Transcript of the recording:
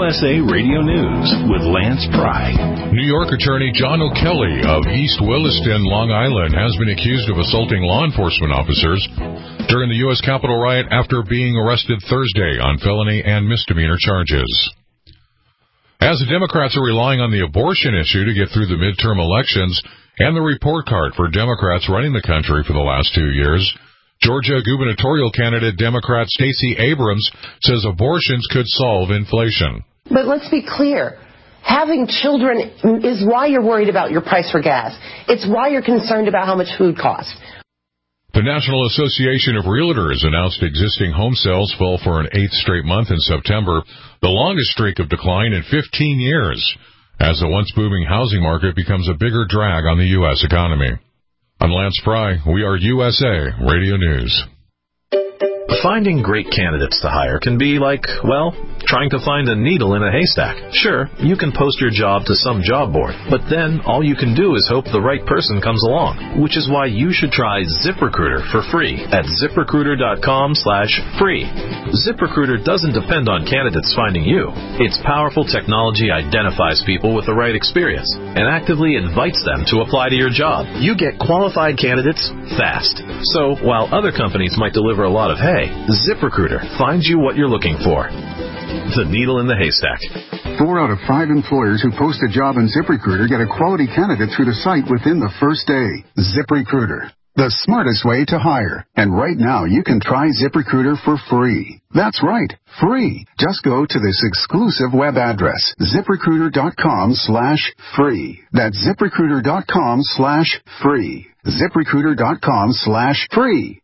USA Radio News with Lance Pry. New York attorney John O'Kelly of East Williston, Long Island, has been accused of assaulting law enforcement officers during the U.S. Capitol riot after being arrested Thursday on felony and misdemeanor charges. As the Democrats are relying on the abortion issue to get through the midterm elections and the report card for Democrats running the country for the last 2 years, Georgia gubernatorial candidate Democrat Stacey Abrams says abortions could solve inflation. But let's be clear. Having children is why you're worried about your price for gas. It's why you're concerned about how much food costs. The National Association of Realtors announced existing home sales fell for an 8th straight month in September, the longest streak of decline in 15 years, as the once booming housing market becomes a bigger drag on the U.S. economy. I'm Lance Pry. We are USA Radio News. Finding great candidates to hire can be like, well, trying to find a needle in a haystack. Sure, you can post your job to some job board, but then all you can do is hope the right person comes along, which is why you should try ZipRecruiter for free at ZipRecruiter.com/free. ZipRecruiter doesn't depend on candidates finding you. Its powerful technology identifies people with the right experience and actively invites them to apply to your job. You get qualified candidates fast. So while other companies might deliver a lot of hay, ZipRecruiter finds you what you're looking for. The needle in the haystack. 4 out of 5 employers who post a job in ZipRecruiter get a quality candidate through the site within the first day. ZipRecruiter, the smartest way to hire. And right now, you can try ZipRecruiter for free. That's right, free. Just go to this exclusive web address, ZipRecruiter.com/free. That's ZipRecruiter.com/free. ZipRecruiter.com/free.